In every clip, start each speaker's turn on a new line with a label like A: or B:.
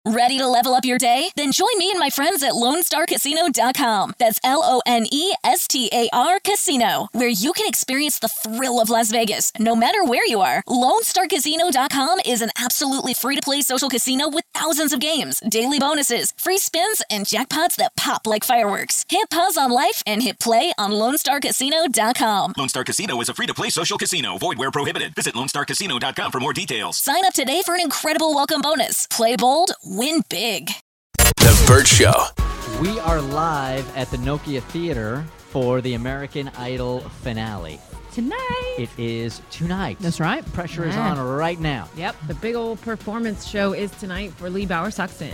A: Ready to level up your day? Then join me and my friends at LoneStarCasino.com. That's LONESTAR Casino, where you can experience the thrill of Las Vegas, no matter where you are. LoneStarCasino.com is an absolutely free-to-play social casino with thousands of games, daily bonuses, free spins, and jackpots that pop like fireworks. Hit pause on life and hit play on LoneStarCasino.com.
B: Lone Star Casino is a free-to-play social casino. Void where prohibited. Visit LoneStarCasino.com for more details.
A: Sign up today for an incredible welcome bonus. Play bold, win big.
C: The Burt Show.
D: We are live at the Nokia Theater for the American Idol finale.
E: Tonight.
D: It is tonight.
E: That's right.
D: Pressure is on right now.
E: Yep. The big old performance show is tonight for Lee Bowersox,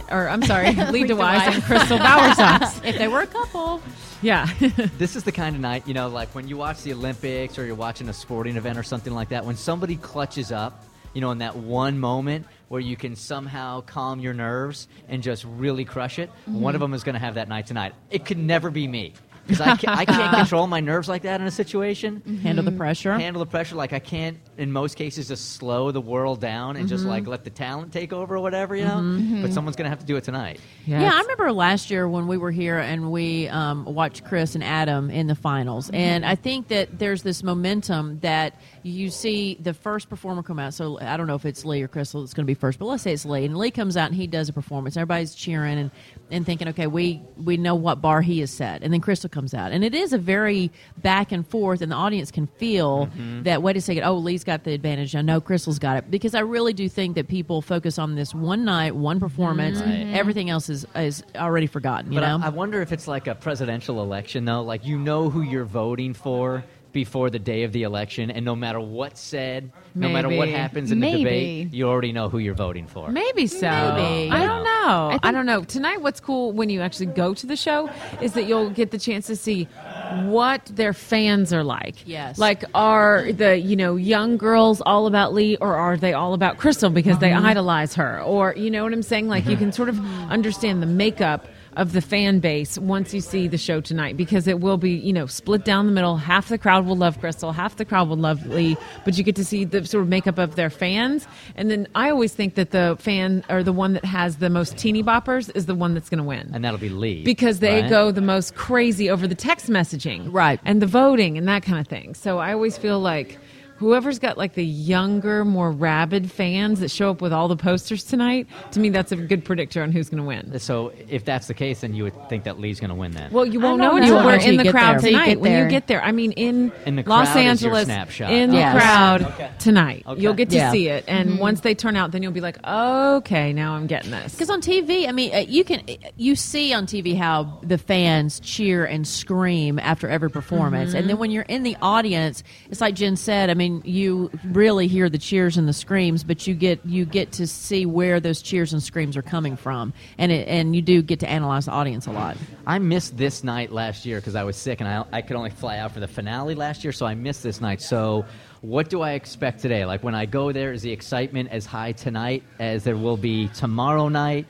E: Lee DeWise and Crystal Bowersox. If they were a couple. Yeah.
D: This is the kind of night, like when you watch the Olympics or you're watching a sporting event or something like that, when somebody clutches up, in that one moment where you can somehow calm your nerves and just really crush it. Mm-hmm. One of them is going to have that night tonight. It could never be me. Because I can't control my nerves like that in a situation.
E: Mm-hmm. Handle the pressure.
D: Like I can't, in most cases, just slow the world down and just like let the talent take over or whatever,
E: Mm-hmm.
D: But someone's going to have to do it tonight.
E: Yes. Yeah, I remember last year when we were here and we watched Chris and Adam in the finals. Mm-hmm. And I think that there's this momentum that you see the first performer come out. So I don't know if it's Lee or Crystal that's going to be first, but let's say it's Lee. And Lee comes out and he does a performance. Everybody's cheering and thinking, okay, we know what bar he has set. And then Crystal comes out. And it is a very back and forth, and the audience can feel that, wait a second, Lee's got the advantage. I know Crystal's got it. Because I really do think that people focus on this one night, one performance. Right. Everything else is already forgotten, you know?
D: I wonder if it's like a presidential election, though. Like, you know who you're voting for before the day of the election, and no matter what's said, no matter what happens in the debate, you already know who you're voting for.
F: Maybe so.
E: Maybe.
F: I don't know. I don't know. Tonight, what's cool when you actually go to the show is that you'll get the chance to see what their fans are like.
E: Yes.
F: Like, are the, young girls all about Lee, or are they all about Crystal because they idolize her? Or, you know what I'm saying? Like, you can sort of understand the makeup of the fan base once you see the show tonight, because it will be, split down the middle. Half the crowd will love Crystal, half the crowd will love Lee, but you get to see the sort of makeup of their fans. And then I always think that the fan, or the one that has the most teeny boppers, is the one that's going to win.
D: And that'll be Lee.
F: Because they go the most crazy over the text messaging.
E: Right.
F: And the voting and that kind of thing. So I always feel like whoever's got like the younger, more rabid fans that show up with all the posters tonight, to me, that's a good predictor on who's going to win.
D: So if that's the case, then you would think that Lee's going to win then.
F: Well, you won't know until we're in the crowd tonight. When you get there, I mean, in
D: the
F: Los Angeles, in the crowd tonight, you'll get to see it. And once they turn out, then you'll be like, okay, now I'm getting this.
E: Because on TV, I mean, you see on TV how the fans cheer and scream after every performance, and then when you're in the audience, it's like Jen said. I mean, you really hear the cheers and the screams, but you get to see where those cheers and screams are coming from, and you do get to analyze the audience a lot.
D: I missed this night last year because I was sick, and I could only fly out for the finale last year, so I missed this night. So what do I expect today? Like, when I go there, is the excitement as high tonight as there will be tomorrow night?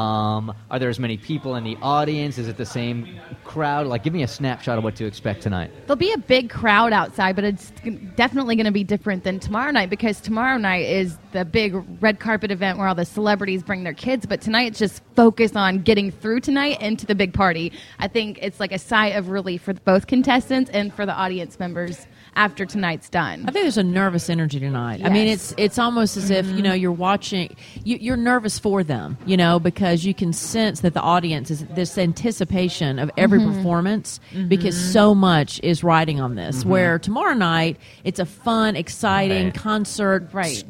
D: Are there as many people in the audience? Is it the same crowd? Like, give me a snapshot of what to expect tonight.
G: There'll be a big crowd outside, but it's definitely going to be different than tomorrow night, because tomorrow night is the big red carpet event where all the celebrities bring their kids, but tonight it's just focused on getting through tonight into the big party. I think it's like a sigh of relief for both contestants and for the audience members after tonight's done.
E: I think there's a nervous energy tonight.
G: Yes.
E: I mean, it's almost as if, you're watching, you're nervous for them, because you can sense that the audience is this anticipation of every performance, because so much is riding on this. Where tomorrow night, it's a fun, exciting concert,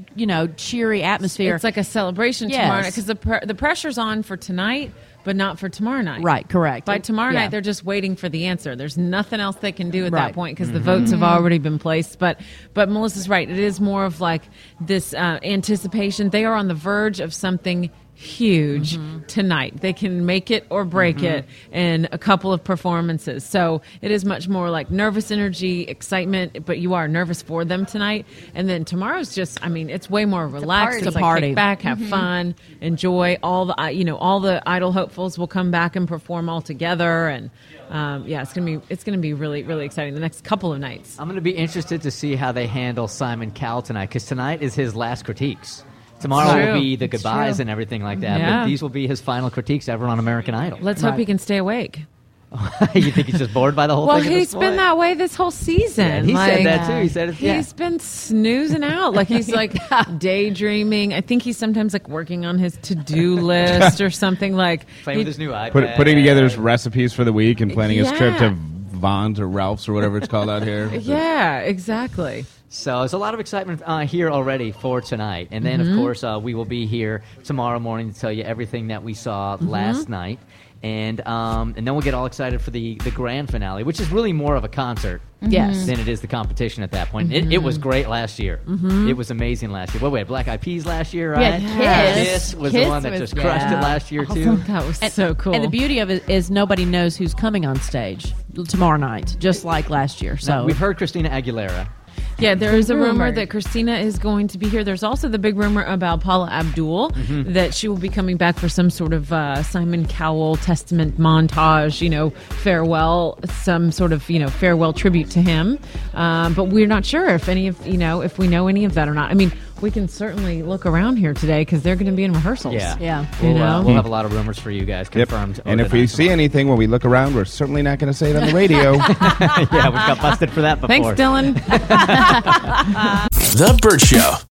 E: cheery atmosphere.
F: It's like a celebration tomorrow night, because the pressure's on for tonight, but not for tomorrow night.
E: Right, correct.
F: By tomorrow night, they're just waiting for the answer. There's nothing else they can do at that point, because the votes have already been placed. But Melissa's right. It is more of like this anticipation. They are on the verge of something huge tonight. They can make it or break it in a couple of performances. So it is much more like nervous energy, excitement, but you are nervous for them tonight. And then tomorrow's just, I mean, it's way more relaxed.
E: It's a party.
F: Kick back, have fun, enjoy. All the all the Idol hopefuls will come back and perform all together. And it's gonna be really, really exciting the next couple of nights.
D: I'm gonna be interested to see how they handle Simon Cowell tonight, because tonight is his last critiques. Tomorrow will be the goodbyes
G: true.
D: and everything like that.
F: Yeah.
D: But these will be his final critiques ever on American Idol.
F: Let's hope he can stay awake.
D: You think he's just bored by the whole
F: Well,
D: thing? at
F: he's
D: this
F: been
D: point?
F: that way this whole season.
D: Yeah, he said that too. He said it.
F: He's been snoozing out. Like he's like daydreaming. I think he's sometimes like working on his to-do list or something. Like
D: Playing with his new iPad.
C: Putting together his recipes for the week and planning his trip
F: Yeah.
C: to Vaughn's or Ralph's or whatever it's called out here.
F: Yeah, exactly.
D: So there's a lot of excitement here already for tonight. And then, of course, we will be here tomorrow morning to tell you everything that we saw last night. And then we'll get all excited for the grand finale, which is really more of a concert
E: Yes.
D: than it is the competition at that point. It was great last year. It was amazing last year. Well, we had Black Eyed Peas last year, right?
G: Yeah,
D: Kiss was the
G: Kiss
D: one that
G: was-
D: just crushed it last year, too.
F: That was so cool.
E: And the beauty of it is nobody knows who's coming on stage tomorrow night, just like last year. So
D: We've heard Christina Aguilera.
F: Yeah, there is a rumor
G: Rumor.
F: that Christina is going to be here. There's also the big rumor about Paula Abdul, that she will be coming back for some sort of Simon Cowell Testament montage, farewell, some sort of, farewell tribute to him. But we're not sure if if we know any of that or not. I mean, we can certainly look around here today because they're going to be in rehearsals.
E: Yeah.
D: We'll have a lot of rumors for you guys
C: Yep.
D: confirmed.
C: And
D: over
C: if
D: the
C: we
D: night
C: see anything when we look around, we're certainly not going to say it on the radio.
D: yeah, we got busted for that before.
F: Thanks, Dylan.
H: The Burt Show.